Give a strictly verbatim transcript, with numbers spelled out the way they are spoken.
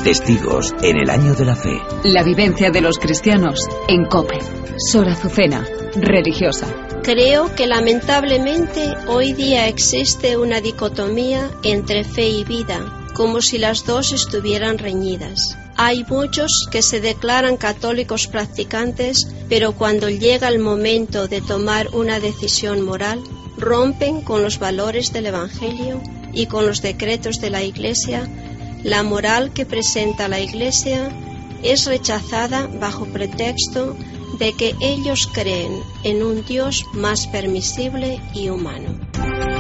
Testigos en el año de la fe. La vivencia de los cristianos en COPE. Sor Azucena, religiosa. Creo que lamentablemente hoy día existe una dicotomía entre fe y vida, como si las dos estuvieran reñidas. Hay muchos que se declaran católicos practicantes, pero cuando llega el momento de tomar una decisión moral, rompen con los valores del Evangelio y con los decretos de la Iglesia. La moral que presenta la Iglesia es rechazada bajo pretexto de que ellos creen en un Dios más permisible y humano.